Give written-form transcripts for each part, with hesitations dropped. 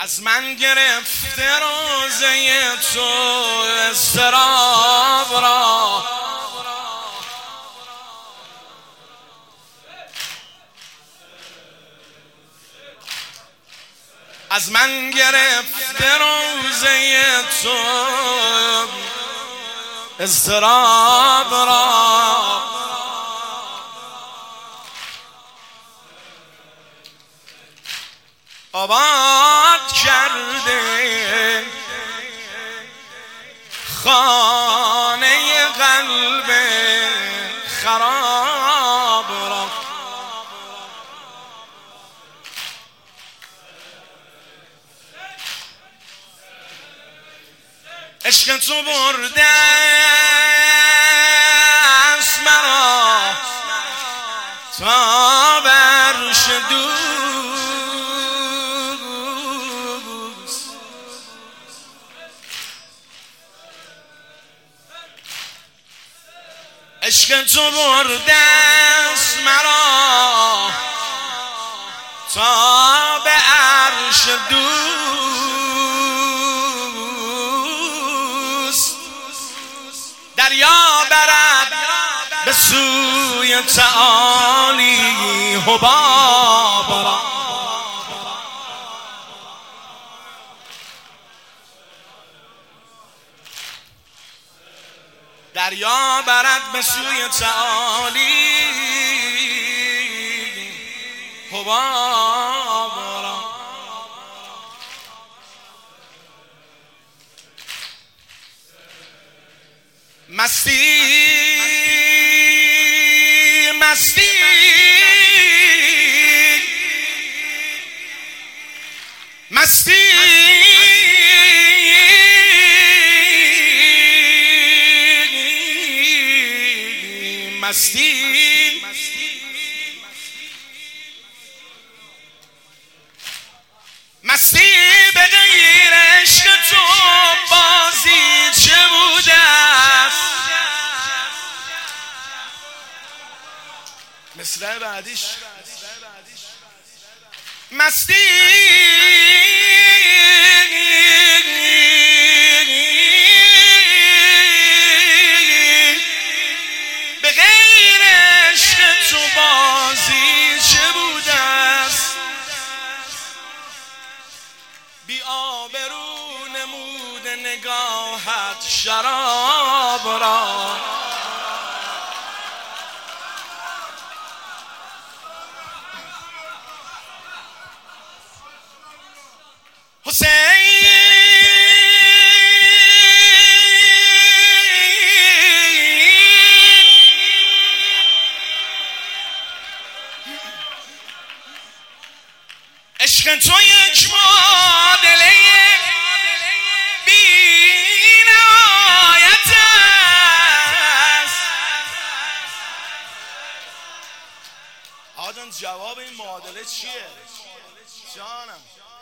از من گرفته روزه تو اضطراب را، از من گرفته روزه تو اضطراب را، آباد کرده خانه قلب خراب را. عشق تو برده است مرا تا برش دوست، عشق تو برده است مرا تا به عرش دوست، دریا برد به سوی تعالی حباب را. دریا برد به سوی تعالی حباب را. مستی مستی مستی مستی مستی به غیر عشق تو بازی چه بوده است؟ مصرع بعدیش مستی به غیر عشق تو بازی چه بوده است؟ بی آبرو نمود نگاهت شراب را، حسین عشق تو یک معادله بی نهایت است. آدم جواب این معادله چیه؟ جانم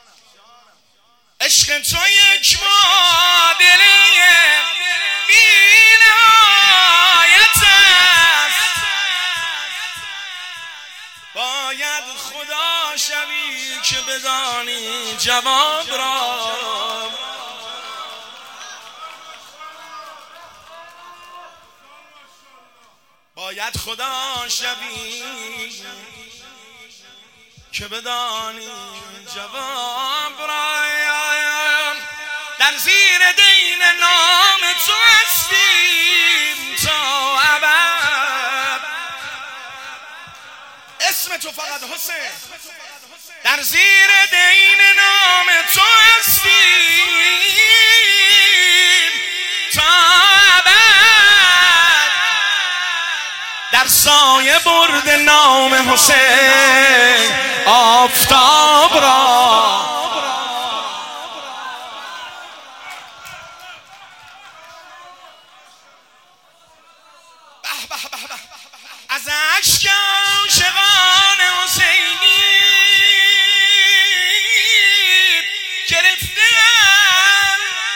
عشق تو یک معادله بی نهایت است. باید خدا شوی که بدانی جواب را، باید خدا شوی که بدانی جواب را. در زیر دین نام تو هستیم تا ابد، اسم تو فقط حسین. در زیر دین نام تو هستیم تا ابد، در سایه برد نام حسین آفتاب را. از اشک عاشقان حسینی گرفتم.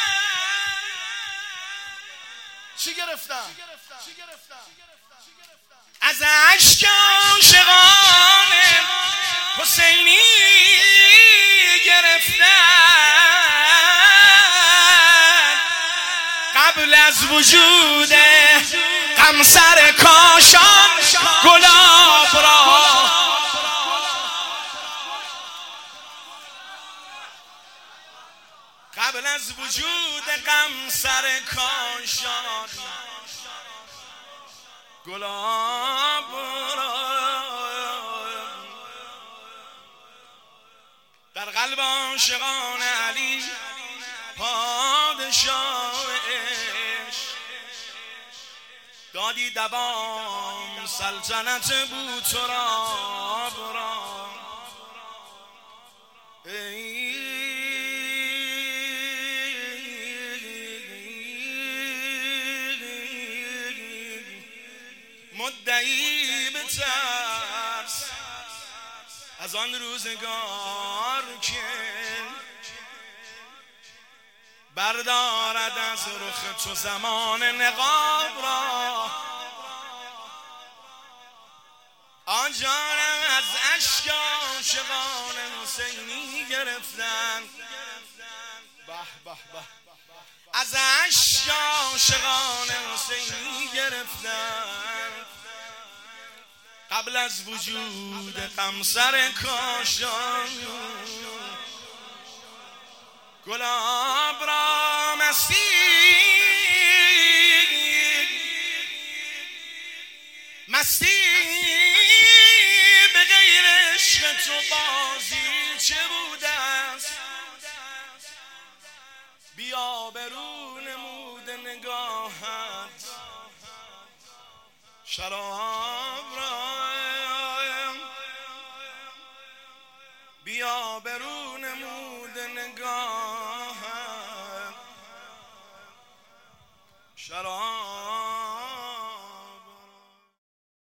چی گرفتم؟ از اشک عاشقان حسینی گرفتم. قبل از وجود قمصر کاشان گلاب را قبل از وجود قمصر کاشان گلاب را در قلب عاشقان علی پادشاه عشق دادی دوام سلطنت بوتراب را مدعی به ترس از آن روزگار که بردارد از رخ تو زمان نقاب را آن جانم از اشک عاشقان حسینی گرفتن به به به از اشک عاشقان حسینی گرفتن قبل از وجود قمصر کاشان گلاب را مستی به غیر عشق تو بازی چه بوده است بیا برو نمود نگاهت شراب را بیا برو نمود نگاهت شراب